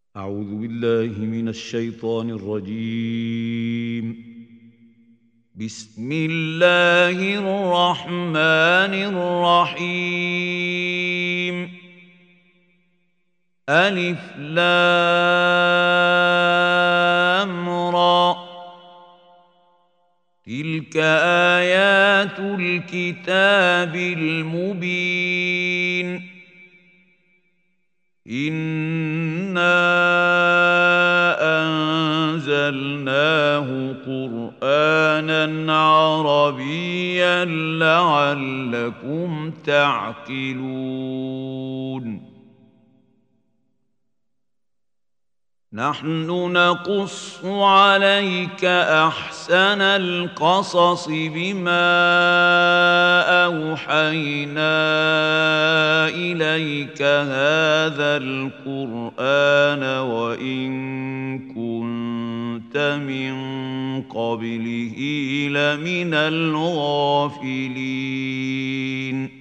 أعوذ بالله من الشيطان الرجيم. بسم الله الرحمن الرحيم. ألف لام را. تلك آيات الكتاب المبين. إنا أنزلناه قرآنا عربيا لعلكم تعقلون. نحن نقص عليك أحسن القصص بما أوحينا إليك هذا القرآن وإن كنت من قبله لمن الغافلين.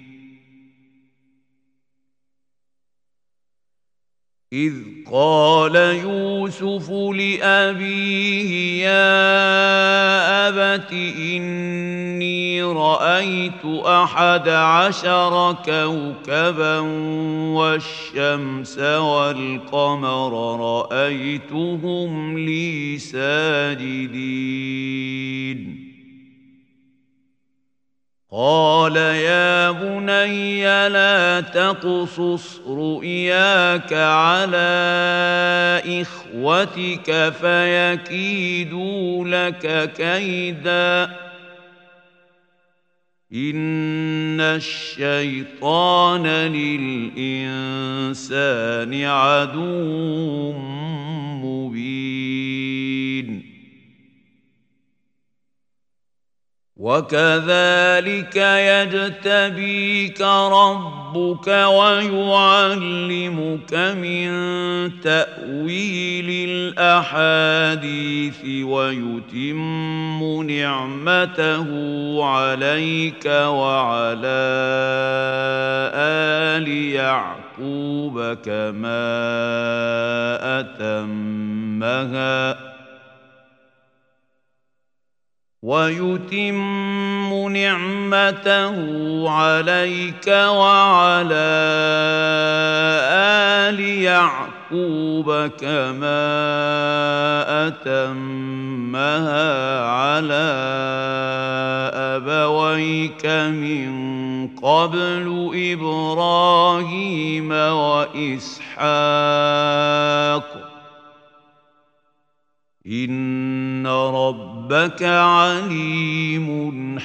إذ قال يوسف لأبيه يا أبت إني رأيت 11 كوكبا والشمس والقمر رأيتهم لي ساجدين. قال يا بني لا تقصص رؤياك على إخوتك فيكيدوا لك كيدا إن الشيطان للإنسان عدو مبين. وكذلك يجتبيك ربك ويعلمك من تأويل الأحاديث ويتم نعمته عليك وعلى آل يعقوب كما أتمها على أبويك من قبل إبراهيم وإسحاق إن ربك عليم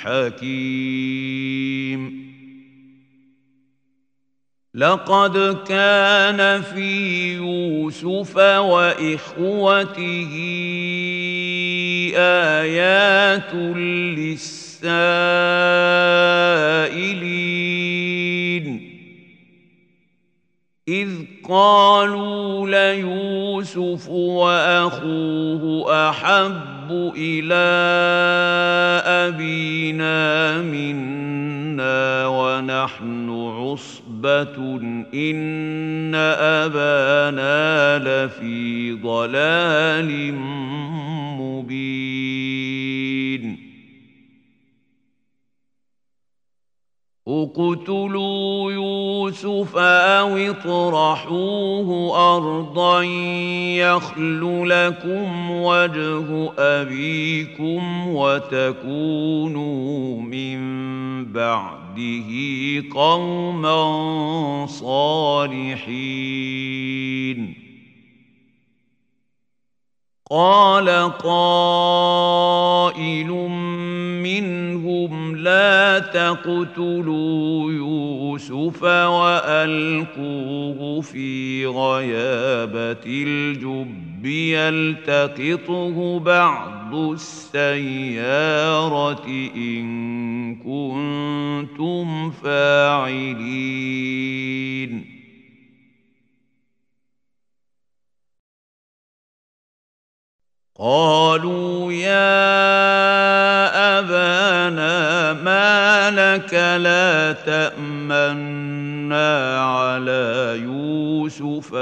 حكيم. لقد كان في يوسف وإخوته آيات للسائلين إذ قالوا ليوسف وأخوه أحب إلى أبينا منا ونحن عصبة إن أبانا لفي ضلال مبين. اقتلوا يوسف أو اطرحوه أرضا يخل لكم وجه أبيكم وتكونوا من بعده قوما صالحين. قال قائل منهم لا تقتلوا يوسف وألقوه في غيابة الجب يلتقطه بعض السيارة إن كنتم فاعلين. قالوا يا أبانا ما لك لا تأمنا على يوسف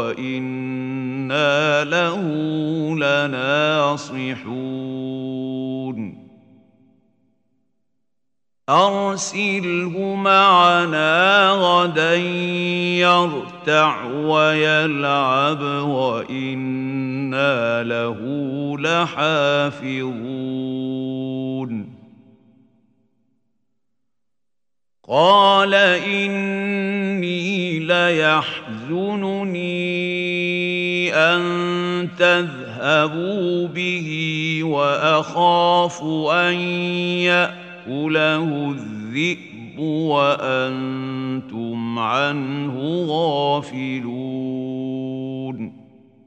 وإنا له لناصحون أرسله معنا غدا يرتع ويلعب وإنا له لحافظون قال إني ليحزنني أن تذهبوا به وأخاف أن يأكله الذئب وأنتم عنه غافلون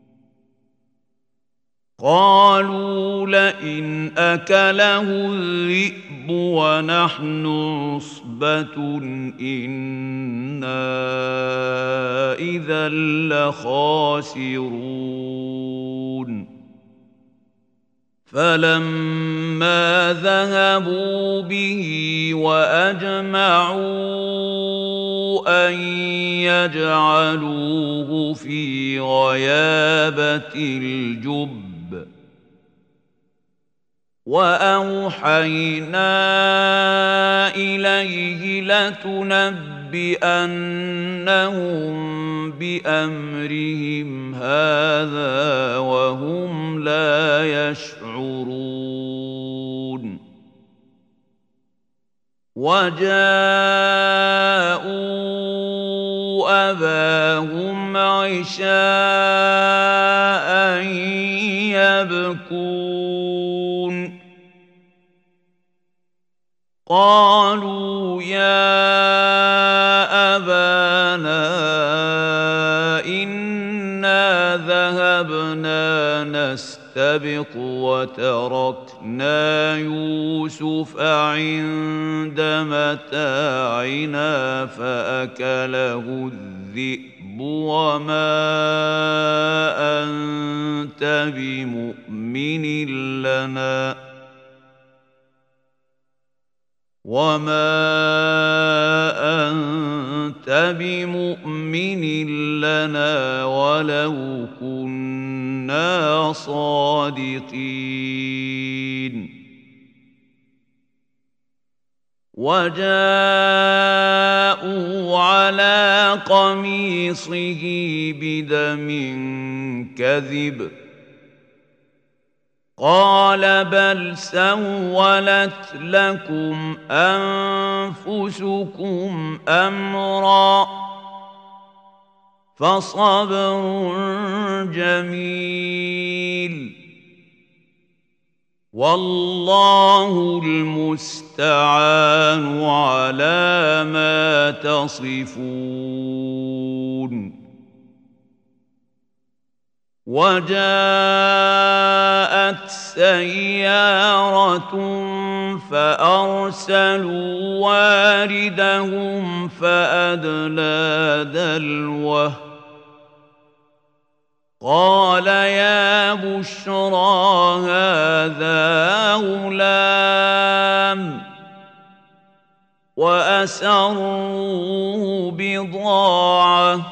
قالوا لئن أكله الذئب ونحن عصبة إنا إذا لخاسرون فلما ذهبوا به وأجمعوا أن يجعلوه في غيابة الجب وأوحينا إليه لتنبئنهم بأمرهم هذا وهم لا يشعرون وجاءوا أباهم عشاء يبكون قالوا يا أبانا إنا ذهبنا نستبق وتركنا يوسف عند متاعنا فأكله الذئب وما أنت بمؤمن لنا ولو كنا صادقين وجاءوا على قميصه بدم كذب قال بل سولت لكم أنفسكم أمرا فصبر جميل والله المستعان على ما تصفون وجاءت سيارة فأرسلوا واردهم فأدلى دلوه قال يا بشرى هذا غلام وأسروه بضاعة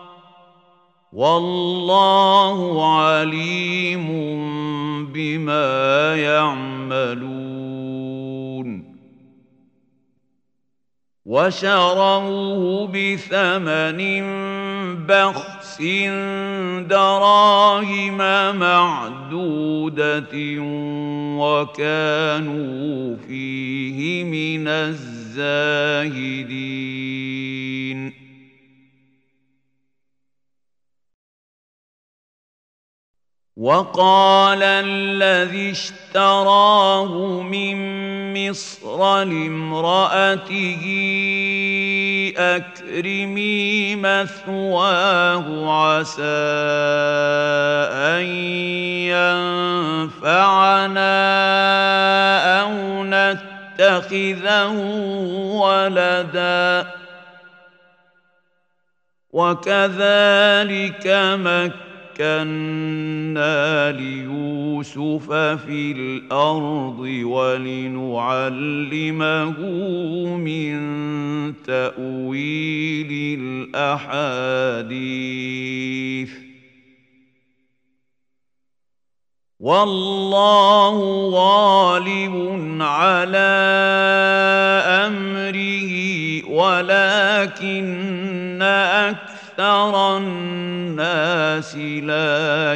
والله عليم بما يعملون وشروه بثمن بخس دراهم معدودة وكانوا فيه من الزاهدين وقال الذي اشتراه من مصر لامرأته أكرمي مثواه عسى أن ينفعنا أو نتخذه ولدا وكذلك مكنا مكنا ليوسف في الأرض ولنعلمه من تأويل الأحاديث والله غالب على أمره ولكن أكثر الناس لا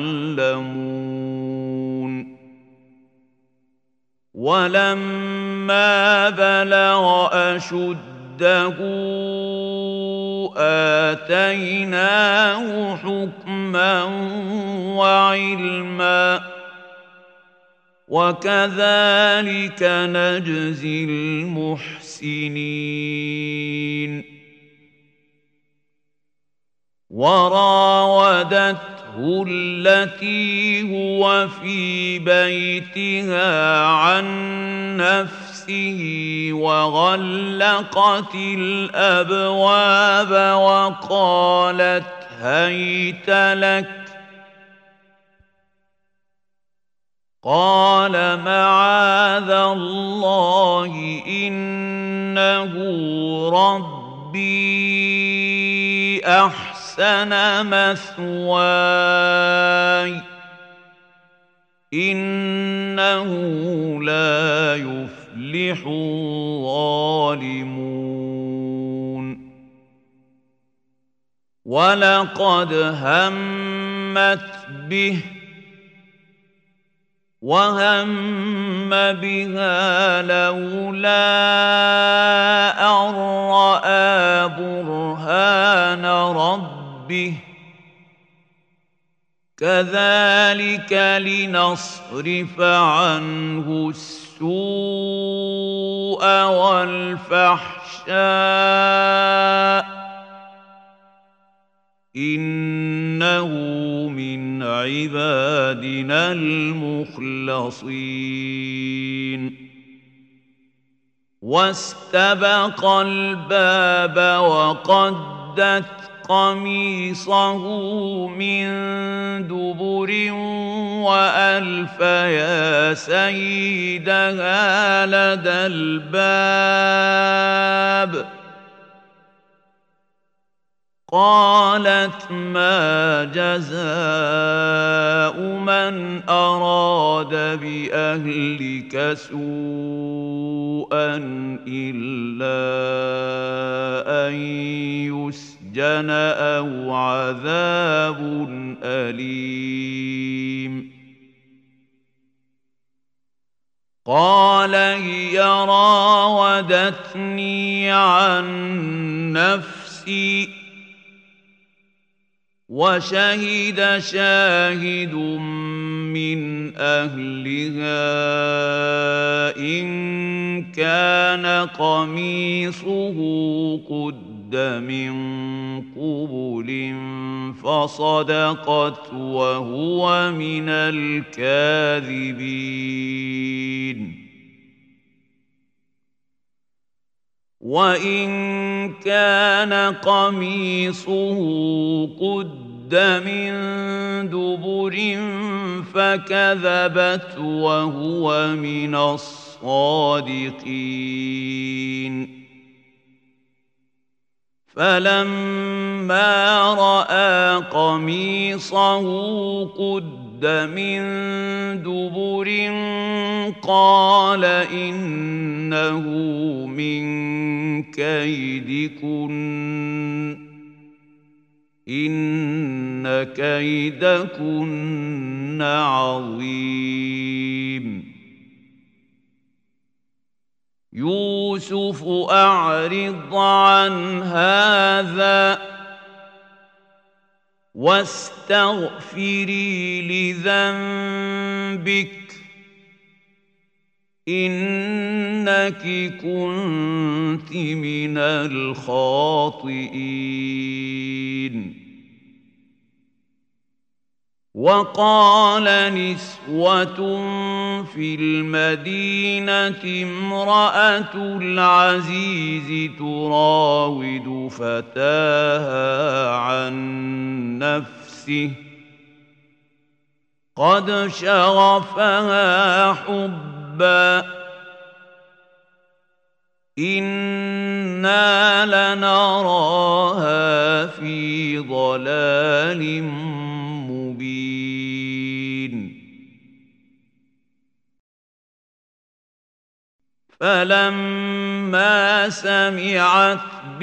يعلمون ولما بلغ أشده آتيناه حكما وعلما وكذلك نجزي المحسنين وراودته التي هو في بيتها عن نفسه وغلقت الأبواب وقالت هيت لك قال معاذ الله إنه ربي أحسن مثواي إنه لا يفلح الظالمون ولقد همت به وهم بها لولا أن رأى برهان ربه كذلك لنصرف عنه السوء والفحشاء إنه من عبادنا المخلصين واستبق الباب وقدت قميصه من دبر وألف يا سيدها لدى الباب قالت ما جزاء من أراد بأهلك سوءا إلا أن يسجن أو عذاب أليم قال هي راودتني عن نفسي وشهد شاهد من أهلها إن كان قميصه قد من قبل فصدقت وهو من الكاذبين وإن كان قميصه قد من دبر فكذبت وهو من الصادقين فلما رأى قميصه قد من دبر قال إنه من كيدكن إن كيدكن عظيم يوسف أعرض عن هذا واستغفري لذنبك إنك كنت من الخاطئين وقال نسوة في المدينة امرأة العزيز تراود فتاها عن نفسه قد شغفها حبا إنا لنراها في ضلال مبين فلما سمعت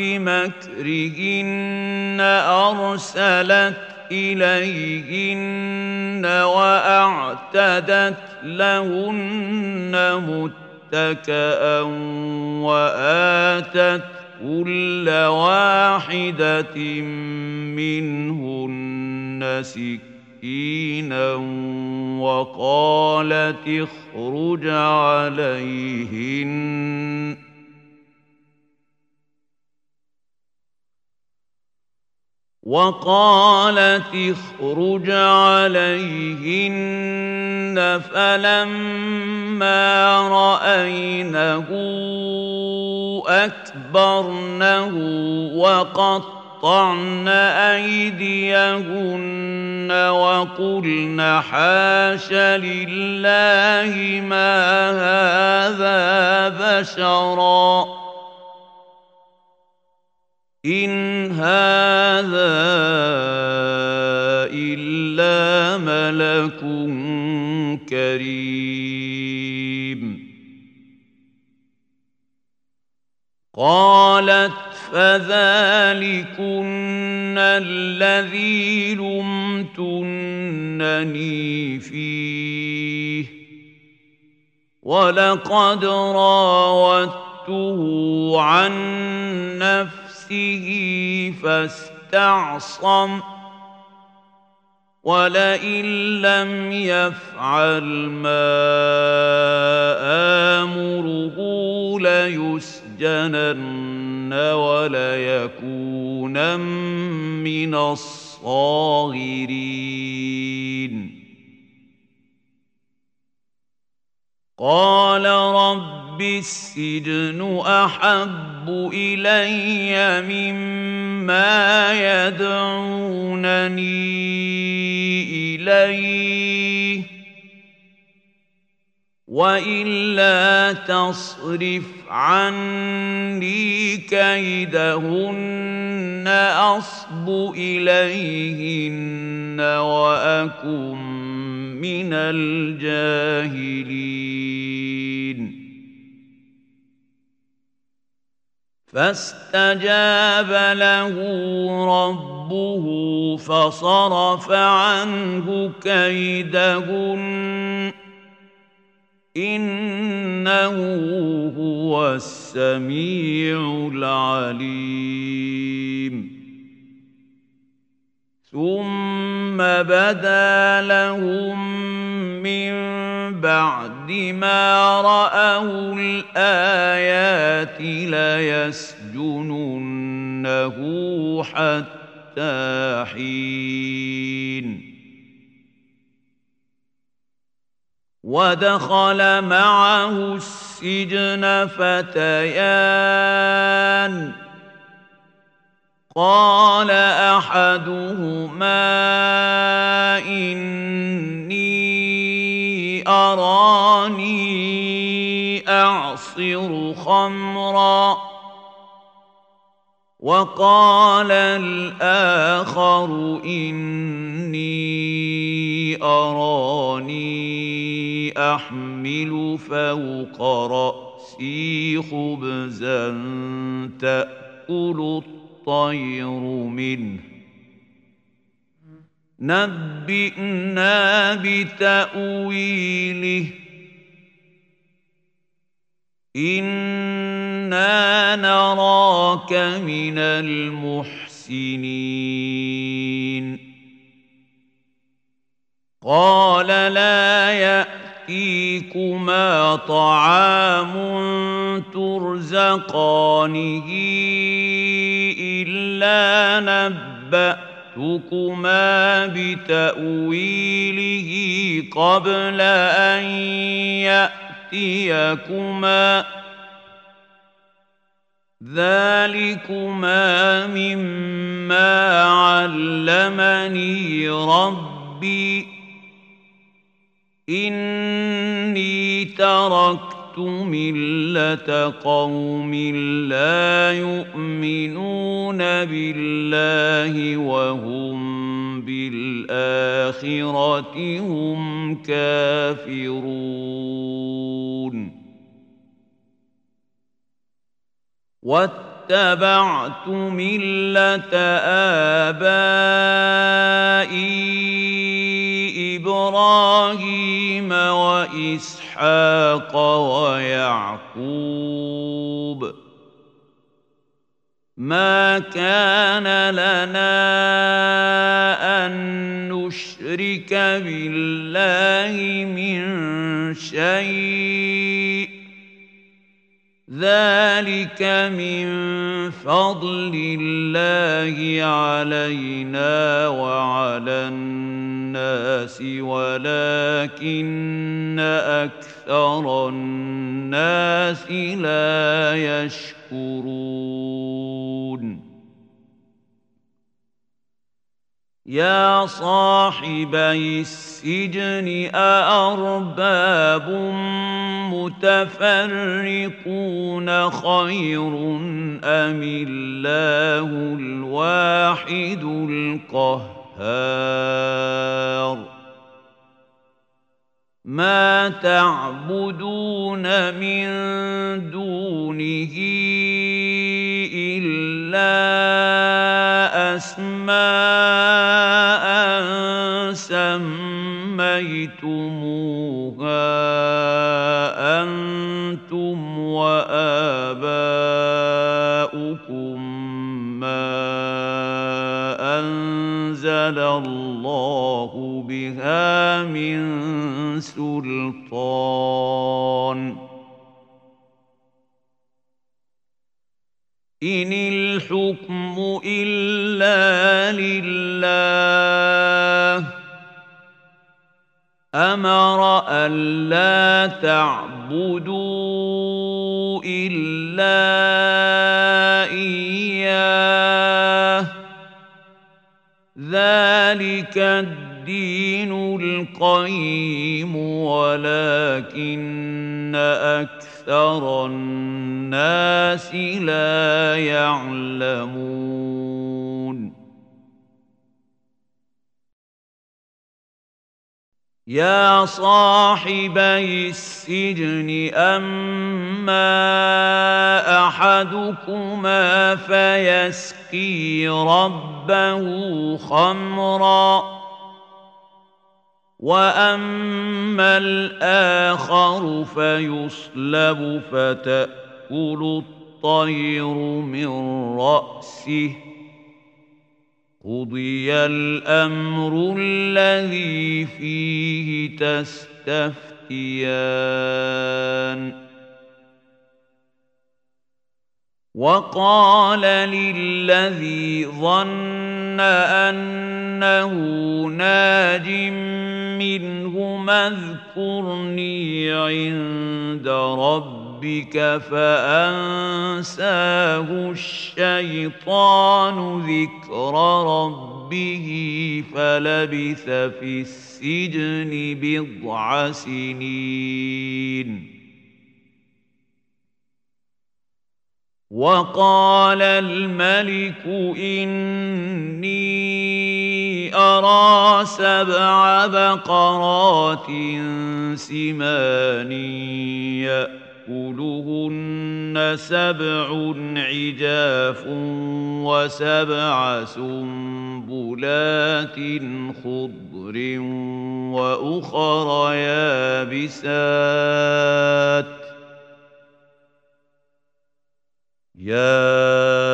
بمكرهن أرسلت إليهن وأعتدت لهن متكأ وآتت كل واحدة منهن سكينا وقالت اخرج عليهن فلما رأينه أكبرنه وقطعن أيديهن وقلن حاش لله ما هذا بشرا إن هذا إلا ملك كريم قالت فذلكن الذي لمتنني فيه ولقد راودته عن نفسه فاستعصم ولئن لم يفعل ما آمره ليسجنن وليكونن من الصاغرين قال رب السجن أحب إلي مما يدعونني إليه وإلا تصرف عني كيدهن أصب إليهن وأكن من الجاهلين فاستجاب له ربه فصرف عنه كيدهن إنه هو السميع العليم ثم بدا لهم من بعد ما رأوا الآيات ليسجننه حتى حين ودخل معه السجن فتيان قال أحدهما إني أراني أعصر خمرا وقال الآخر إني أراني أحمل فوق رأسي خبزا تأكل الطير منه نبئنا بتأويله إنا نراك من المحسنين قال لا يأتيكما طعام ترزقانه إلا نبأتكما بتأويله قبل أن يأتيكما ذلكما مما علمني ربي إني تركت ملة قوم لا يؤمنون بالله وهم بالآخرة هم كافرون واتبعت ملة آبائي إبراهيم وإسحاق ويعقوب ما كان لنا أن نشرك بالله من شيء ذلك من فضل الله علينا وعلى الناس ولكن أكثر الناس لا يشكرون يا صاحبي السجن أأرباب متفرقون خير أم الله الواحد القهار ما تعبدون من دونه إلا أسماء سميتموها أنتم وآباؤكم ما أنزل الله بها من سلطان إن الحكم إلا لله أمر ألا تعبدوا إلا إياه ذلك الدين القيم ولكن أكثر الناس لا يعلمون يا صاحبي السجن أما أحدكما فيسقي ربه خمرا وأما الآخر فيصلب فتأكل الطير من رأسه قضي الأمر الذي فيه تستفتيان وقال للذي ظن أنه ناج منهما اذكرني عند ربك فأنساه الشيطان ذكر ربه فلبث في السجن بضع سنين وقال الملك إني أرى 7 بقرات سمان يأكلهن 7 عجاف و7 سنبلات خضر وأخر يابسات يا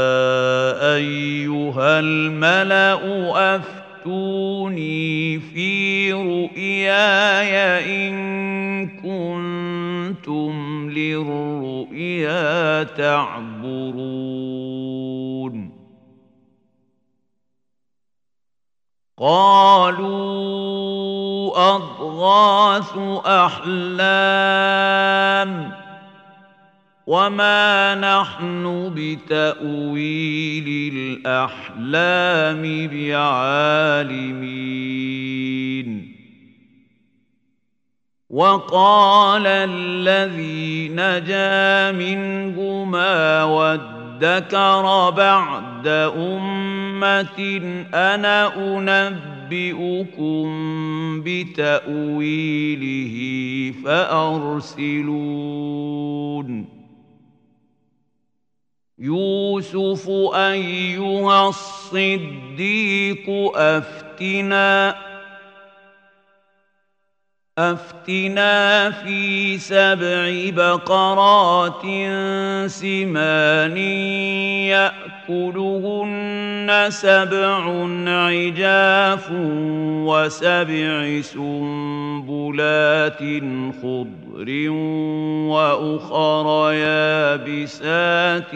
أيها الملأ أفتوني في رؤياي إن كنتم للرؤيا تعبرون قالوا أضغاث أحلام وما نحن بتأويل الأحلام بعالمين وقال الذي نجا منهما وادكر بعد أمة أنا أنبئكم بتأويله فأرسلون يوسف أيها الصديق أفتنا في 7 بقرات سمان يأكلهن 7 عجاف و7 سنبلات خضر وأخر يابسات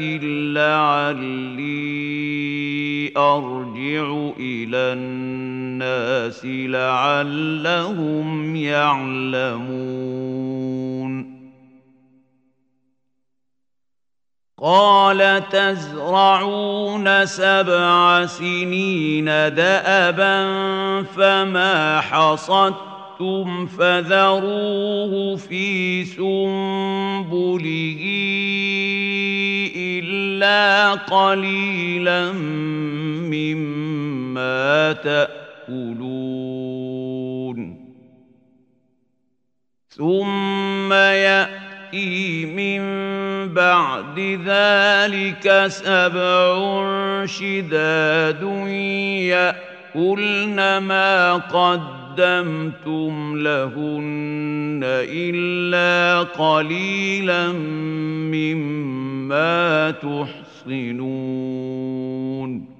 لعلي أرجع إلى الناس لعلهم يعلمون قال تزرعون 7 سنين دأبا فما حصدتم فذروه في سنبله إلا قليلا مما تأكلون ثم يأتي من بعد ذلك 7 شداد يأكلن ما قدمتم لهن إلا قليلا مما تحصنون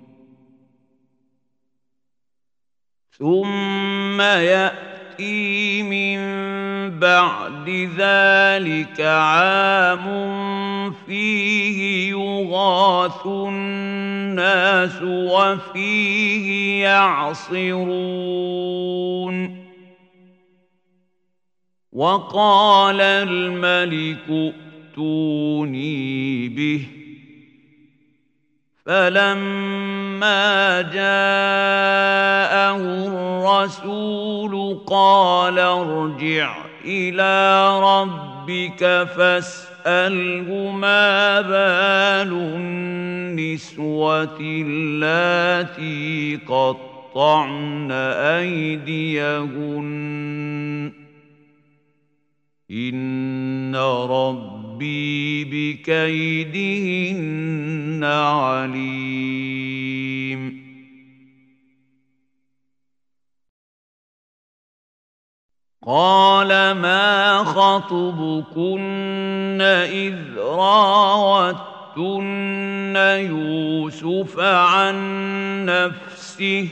ثم يأتي من بعد ذلك عام فيه يغاث الناس وفيه يعصرون وقال الملك ائتوني به فلما جاءه الرسول قال ارجع إلى ربك فاسأله ما بال النسوة اللاتي قطعن أيديهن إن ربي بكيدهن عليم قال ما خطبكن إذ راوتن يوسف عن نفسه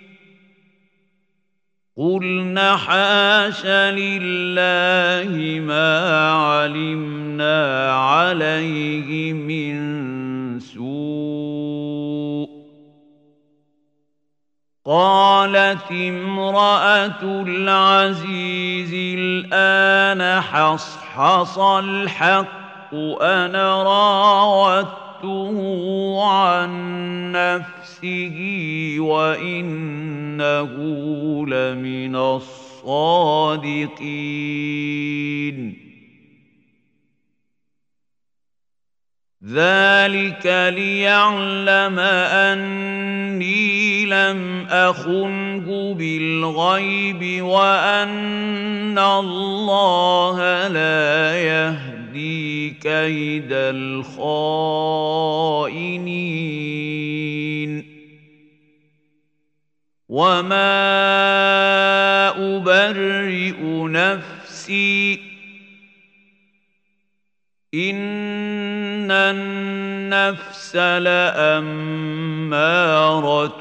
قلنا حاش لله ما علمنا عليه من سوء قالت امرأة العزيز الآن حصحص الحق أنا راودته عن نفسه وإنه لمن الصادقين ذلك ليعلم أني لم أخنه بالغيب وأن الله لا يهدي كيد الخائنين وما أبرئ نفسي إن النفس لأمارة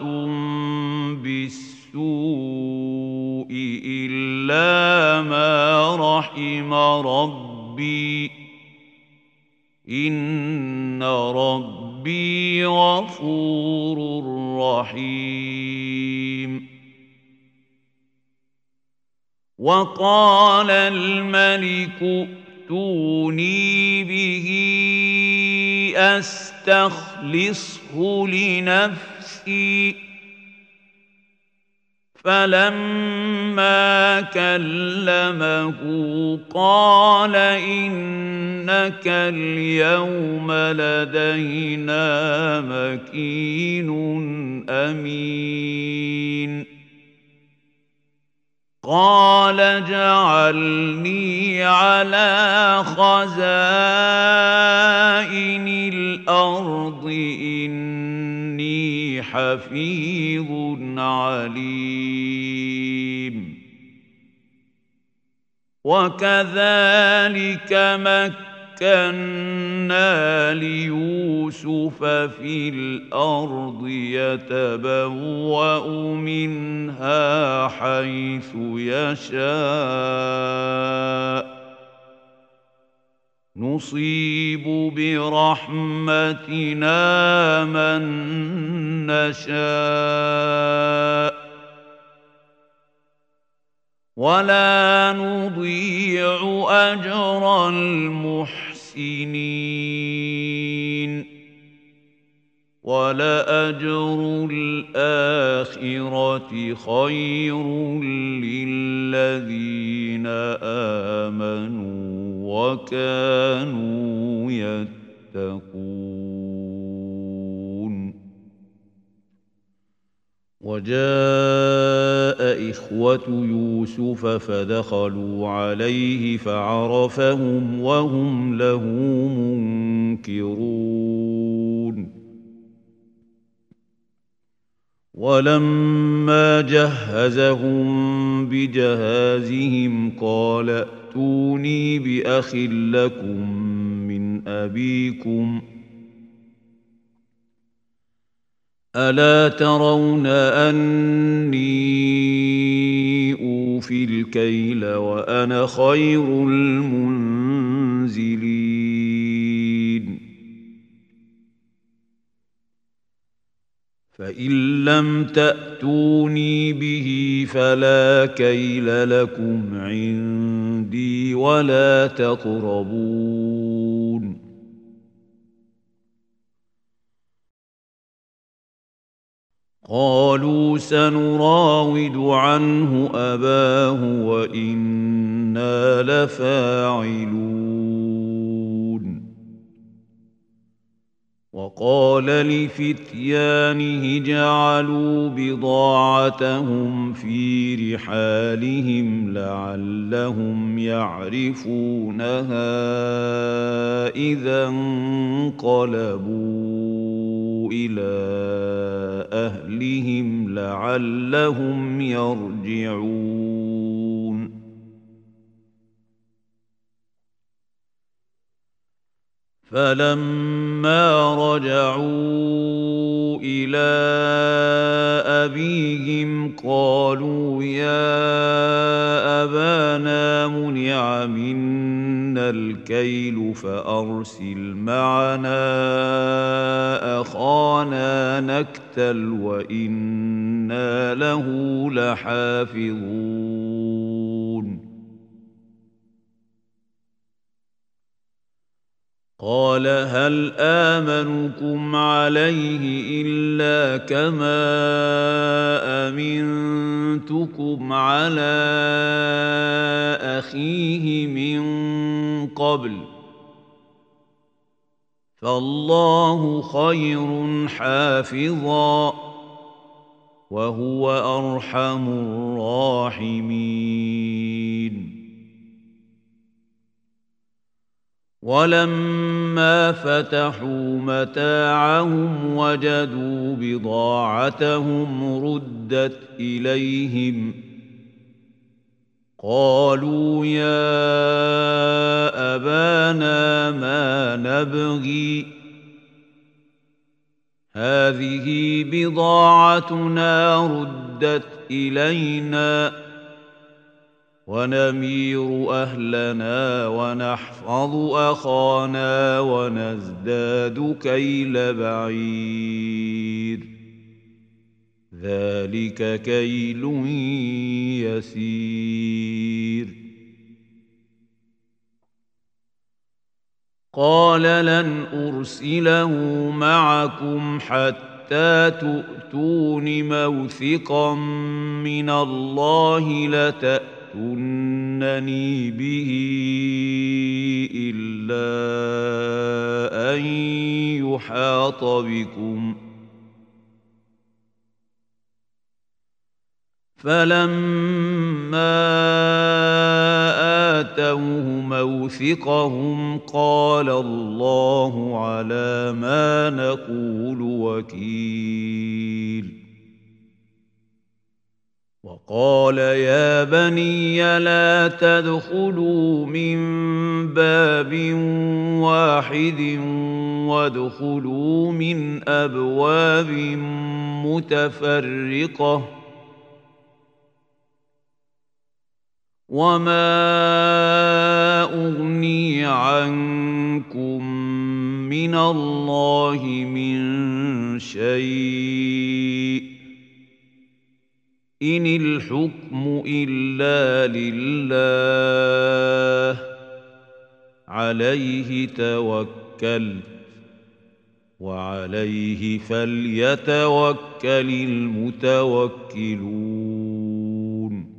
بالسوء إلا ما رحم ربي إن ربي غفور رحيم وقال الملك ائتوني به أستخلصه لنفسي فلما كلمه قال إنك اليوم لدينا مكين أمين قال اجعلني على خزائن الأرض إني حفيظ عليم وكذلك مكنا ليوسف في الأرض يتبوأ منها حيث يشاء نصيب برحمتنا من نشاء ولا نضيع أجر المحسنين ولأجر الآخرة خير للذين آمنوا وكانوا يتقون وجاء إخوة يوسف فدخلوا عليه فعرفهم وهم له منكرون ولما جهزهم بجهازهم قال ائتوني بأخ لكم من أبيكم ألا ترون أني أوفي الكيل وأنا خير المنزلين فإن لم تأتوني به فلا كيل لكم عندي ولا تقربون قالوا سنراود عنه أباه وإنا لفاعلون وقال لفتيانه جعلوا بضاعتهم في رحالهم لعلهم يعرفونها إذا انقلبوا إلى أهلهم لعلهم يرجعون فلما رجعوا إلى أبيهم قالوا يا أبانا منع منا الكيل فأرسل معنا أخانا نكتل وإنا له لحافظون قال هل آمنكم عليه إلا كما أمنتكم على أخيه من قبل فالله خير حافظا وهو أرحم الراحمين ولما فتحوا متاعهم وجدوا بضاعتهم ردت إليهم قالوا يا أبانا ما نبغي هذه بضاعتنا ردت إلينا ونمير أهلنا ونحفظ أخانا ونزداد كيل بعير ذلك كيل يسير قال لن أرسله معكم حتى حتى تؤتون موثقا من الله لتأتونني به إلا أن يحاط بكم فلما آتوه موثقهم قال الله على ما نقول وكيل وقال يا بني لا تدخلوا من باب واحد وادخلوا من أبواب متفرقة وما أغني عنكم من الله من شيء إن الحكم إلا لله عليه توكلت وعليه فليتوكل المتوكلون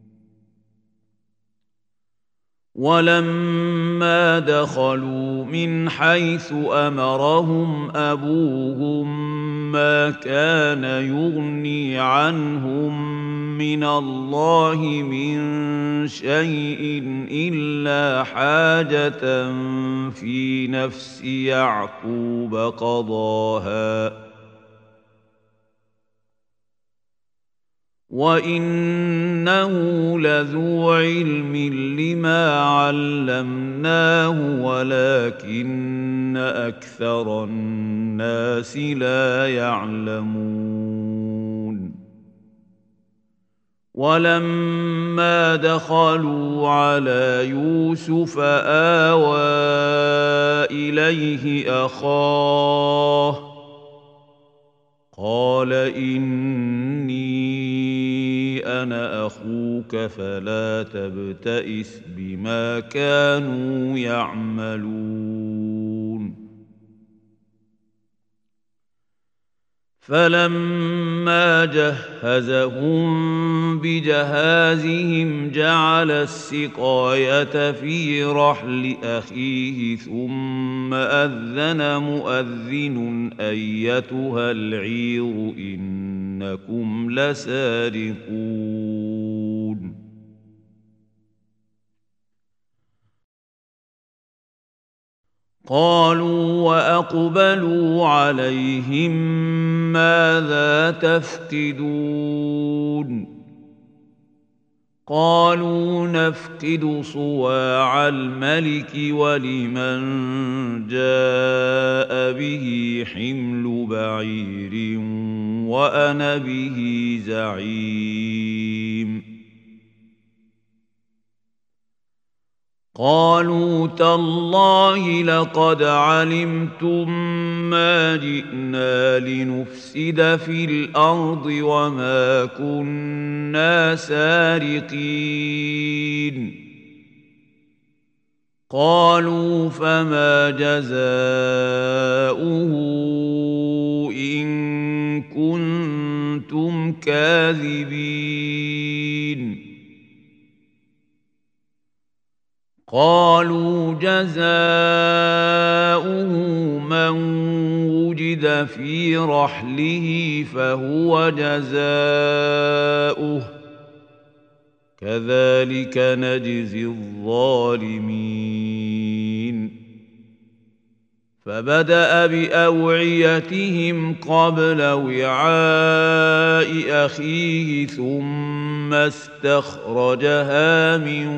ولما دخلوا من حيث أمرهم أبوهم ما كان يغني عنهم من الله من شيء إلا حاجة في نفس يعقوب قضاها وإنه لذو علم لما علمناه ولكن أكثر الناس لا يعلمون ولما دخلوا على يوسف آوى إليه أخاه قال إني أنا أخوك فلا تبتئس بما كانوا يعملون فلما جهزهم بجهازهم جعل السقاية في رحل أخيه ثم أذن مؤذن أيتها العير إنكم لسارقون قالوا وأقبلوا عليهم ماذا تفقدون قالوا نفقد صواع الملك ولمن جاء به حمل بعير وأنا به زعيم قالوا تالله لقد علمتم ما جئنا لنفسد في الأرض وما كنا سارقين قالوا فما جزاؤه إن كنتم كاذبين قالوا جزاؤه من وجد في رحله فهو جزاؤه كذلك نجزي الظالمين فبدأ بأوعيتهم قبل وعاء أخيه ثم استخرجها من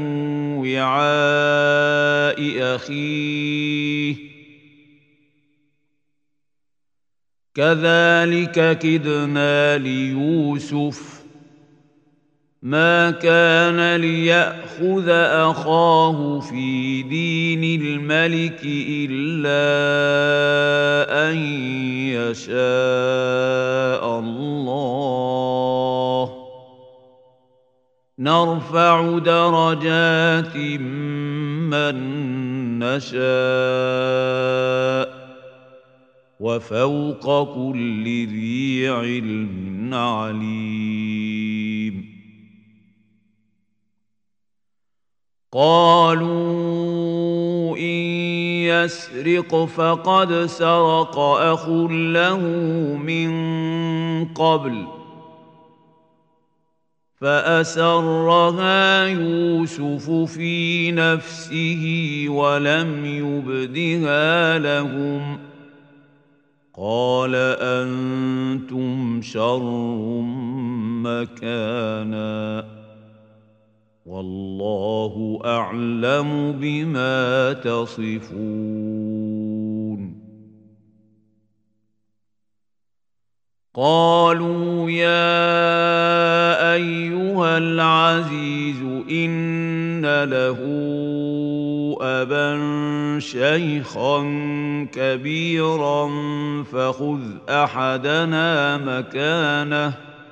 وعاء أخيه كذلك كدنا ليوسف ما كان ليأخذ أخاه في دين الملك إلا أن يشاء الله نرفع درجات من نشاء وفوق كل ذي علم عليم. قالوا إن يسرق فقد سرق أخ له من قبل فأسرها يوسف في نفسه ولم يبدها لهم قال أنتم شر مكانا والله أعلم بما تصفون. قالوا يا أيها العزيز إن له أبا شيخا كبيرا فخذ أحدنا مكانه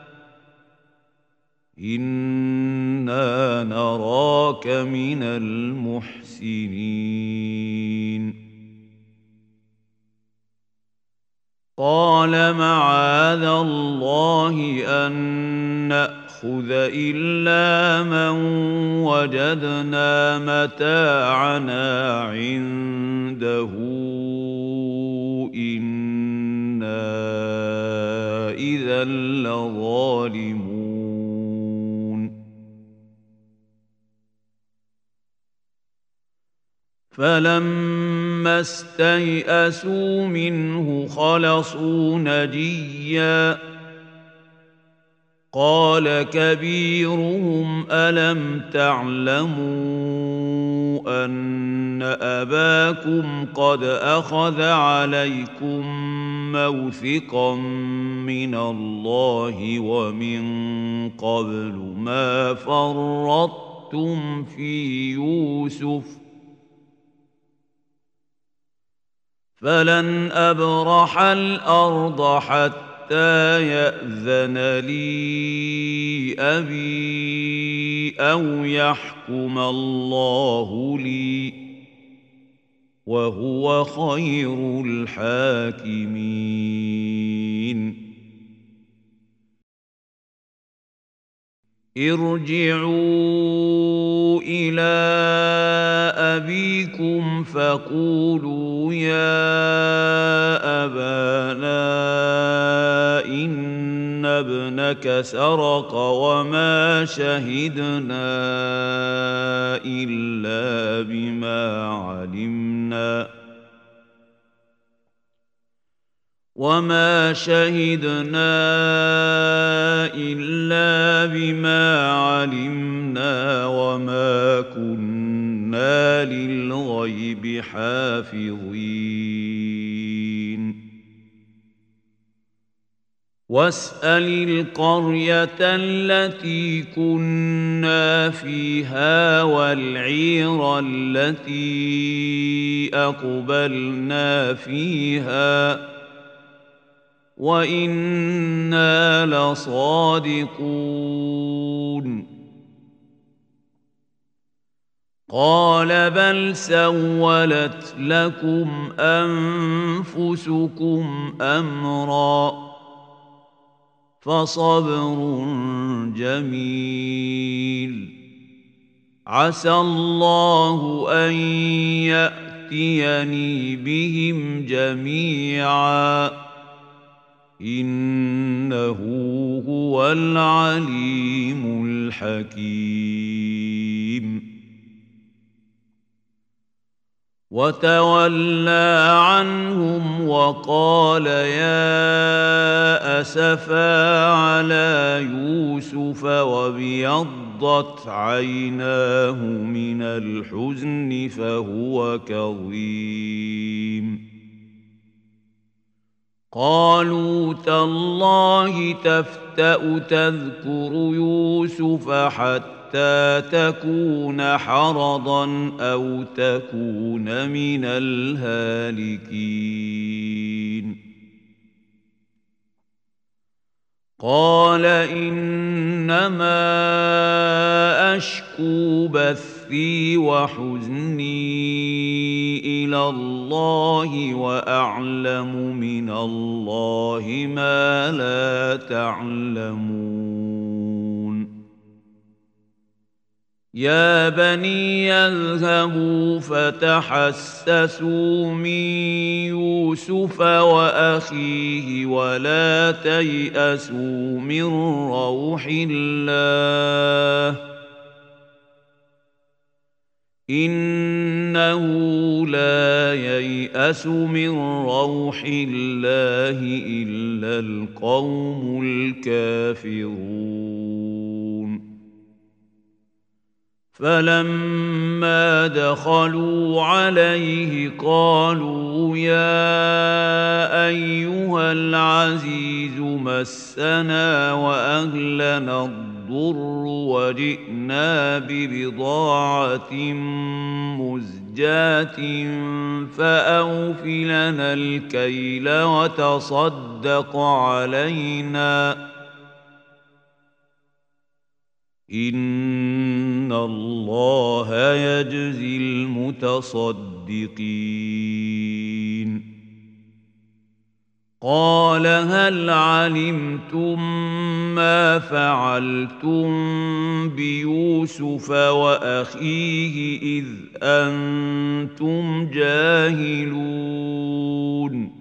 إنا نراك من المحسنين. قال معاذ الله أن نأخذ إلا من وجدنا متاعنا عنده إنا إذا لظالمون. فلما استيئسوا منه خلصوا نجيا قال كبيرهم ألم تعلموا أن أباكم قد أخذ عليكم موثقا من الله ومن قبل ما فرطتم في يوسف فلن أبرح الأرض حتى يأذن لي أبي أو يحكم الله لي وهو خير الحاكمين. ارجعوا إلى أبيكم فقولوا يا أبانا إن ابنك سرق وما شهدنا إلا بما علمنا وما كنا للغيب حافظين. واسأل القرية التي كنا فيها والعير التي أقبلنا فيها وإنا لصادقون. قال بل سولت لكم أنفسكم أمرا فصبر جميل عسى الله أن يأتيني بهم جميعا إنه هو العليم الحكيم. وتولى عنهم وقال يا أسفا على يوسف وابيضت عيناه من الحزن فهو كظيم. قالوا تالله تفتأ تذكر يوسف حتى تكون حرضا أو تكون من الهالكين. قال إنما أشكو بثي وحزني إلى الله وأعلم من الله ما لا تعلمون يا بني اذهبوا فتحسسوا من يوسف وأخيه ولا تيأسوا من روح الله إنه لا ييأس من روح الله إلا القوم الكافرون فلما دخلوا عليه قالوا يا أيها العزيز مسنا وأهلنا الضر وجئنا ببضاعة مزجاة فأوف لنا الكيل وتصدق علينا إن الله يجزي المتصدقين قال هل علمتم ما فعلتم بيوسف وأخيه إذ أنتم جاهلون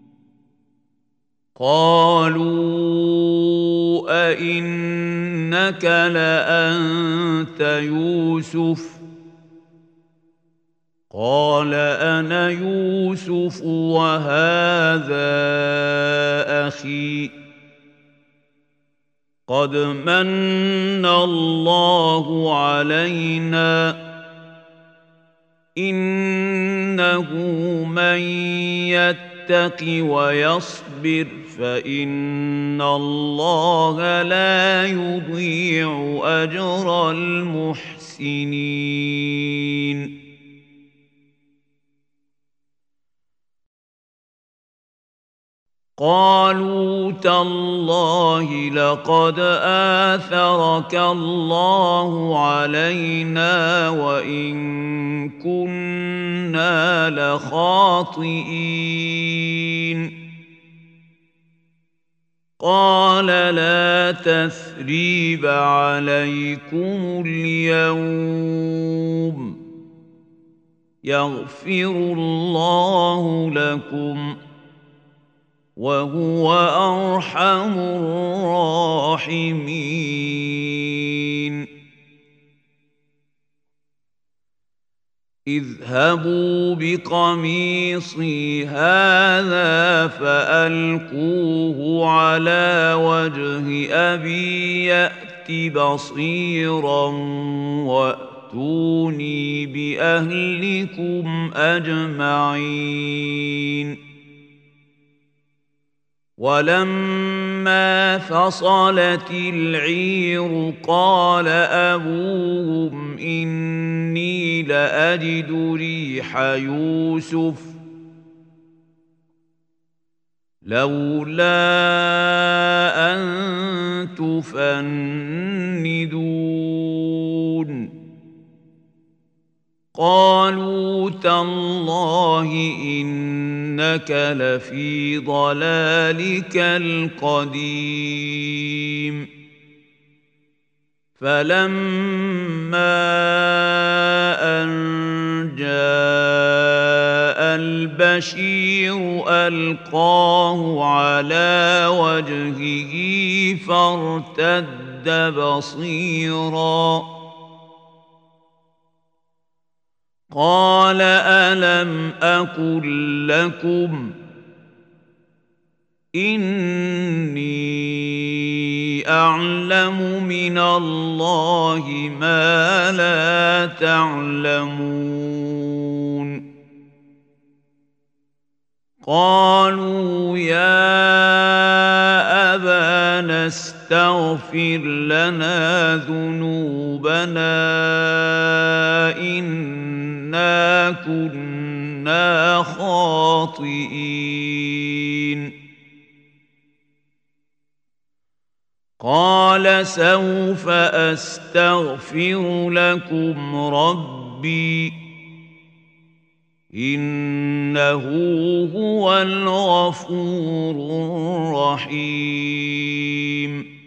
قالوا أئنك لأنت يوسف قال أنا يوسف وهذا أخي قد من الله علينا إنه من يتق ويصبر فإن الله لا يضيع أجر المحسنين قالوا تالله لقد آثرك الله علينا وإن كنا لخاطئين قال لا تثريب عليكم اليوم يغفر الله لكم وهو أرحم الراحمين اذهبوا بقميصي هذا فألقوه على وجه أبي يأت بصيرا وأتوني بأهلكم أجمعين ولما فصلت العير قال أبوهم إني لأجد ريح يوسف لولا أن تفندون قالوا تالله إنك لفي ضلالك القديم فلما أن جاء البشير ألقاه على وجهه فارتد بصيراً قال ألم أقل لكم إني أعلم من الله ما لا تعلمون قالوا يا أبانا استغفر لنا ذنوبنا إنا كنا خاطئين قال سوف أستغفر لكم ربي إنه هو الغفور الرحيم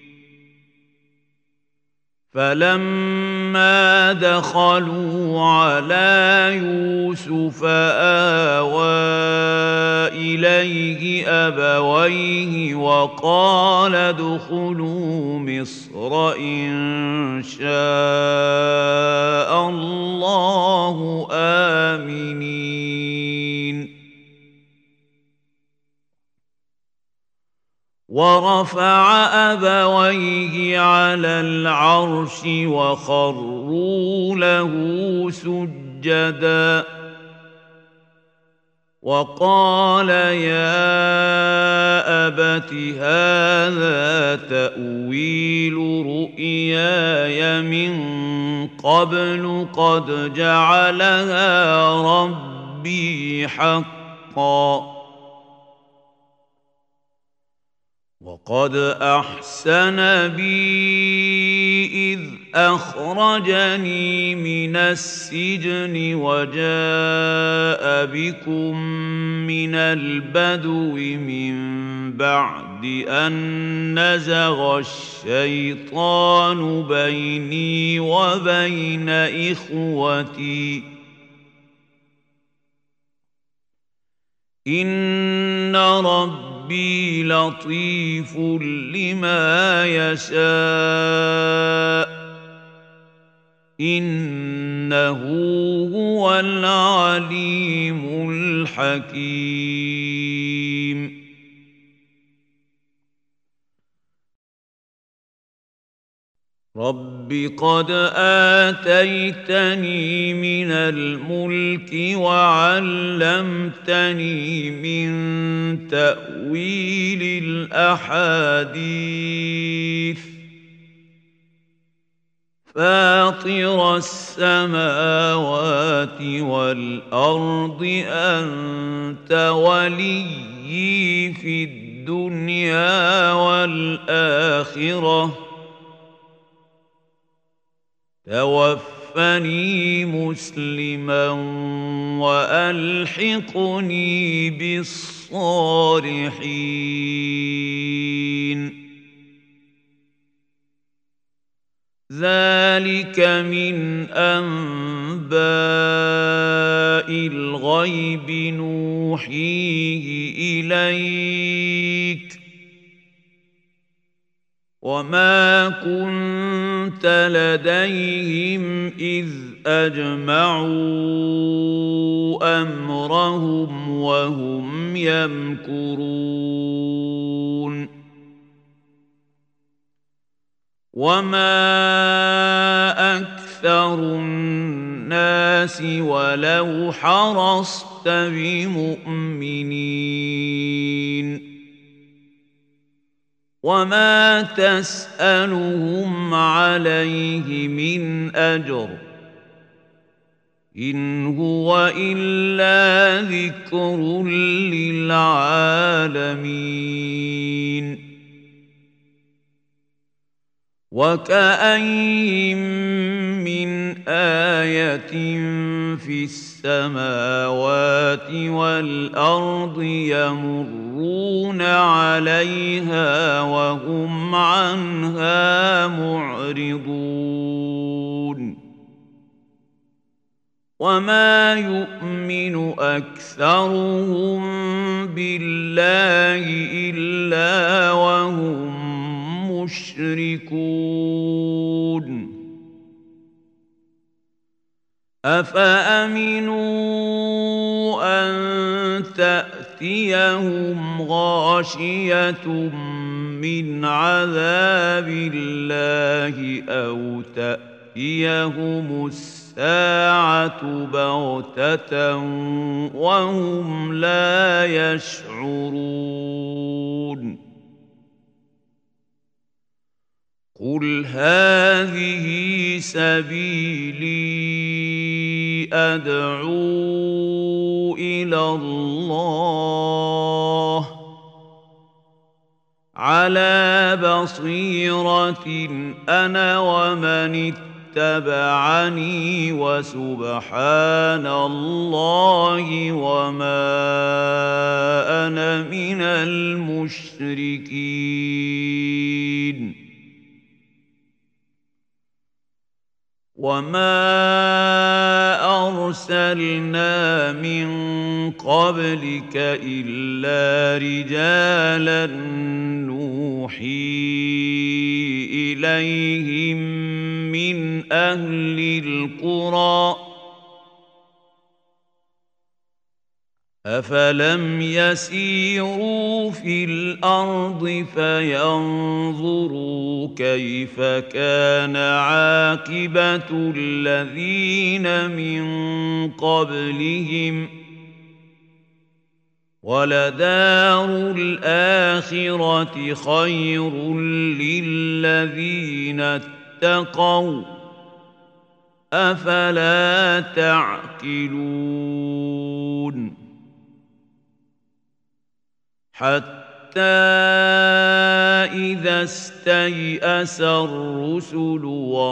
فلما دخلوا على يوسف آوى إليه أبويه وقال ادخلوا مصر إن شاء الله آمنين ورفع أبويه على العرش وخروا له سجدا وقال يا أبت هذا تأويل رؤياي من قبل قد جعلها ربي حقا وقد أحسن بي إذ أخرجني من السجن وجاء بكم من البدو من بعد أن نزغ الشيطان بيني وبين إخوتي إن ربي لطيف لما يشاء إنه هو العليم الحكيم رب قد آتيتني من الملك وعلمتني من تأويل الأحاديث فاطر السماوات والأرض أنت وليي في الدنيا والآخرة توفني مسلما وألحقني بالصالحين ذلك من أنباء الغيب نوحيه إليك وما كنت لديهم إذ أجمعوا أمرهم وهم يمكرون وما أكثر الناس ولو حرصت بمؤمنين وما تسألهم عليه من أجر إن هو إلا ذكر للعالمين وكأين من آية في السماوات والأرض يمرون عليها وهم عنها معرضون وما يؤمن أكثرهم بالله إلا وهم مشركون أفأمنوا أن تأتيهم غاشية من عذاب الله أو تأتيهم الساعة بغتة وهم لا يشعرون قل هذه سبيلي أدعو إلى الله على بصيرة أنا ومن اتبعني وسبحان الله وما أنا من المشركين وما أرسلنا من قبلك إلا رجالا نوحي إليهم من أهل القرى أفلم يسيروا في الأرض فينظروا كيف كان عاقبة الذين من قبلهم ولدار الآخرة خير للذين اتقوا أفلا تعقلون حتى إذا استيأس الرسل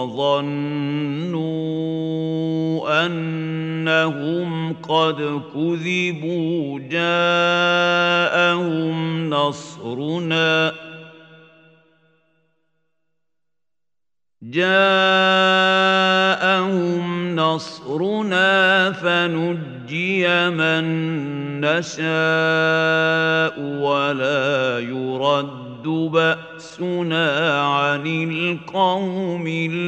وظنوا أنهم قد كذبوا جاءهم نصرنا فنجي من نشاء ولا يرد بأسنا عن القوم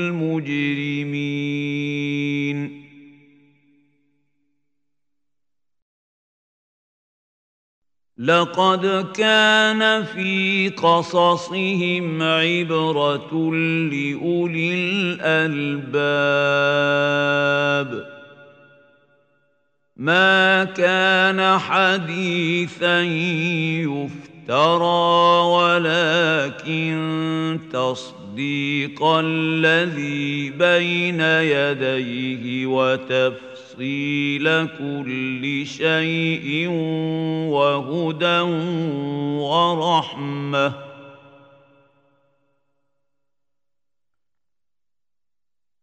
المجرمين لقد كان في قصصهم عبرة لأولي الألباب ما كان حديثا يفترى ولكن تصديق الذي بين يديه وتفصيل كل شيء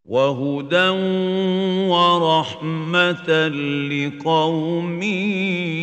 وهدى ورحمة لقوم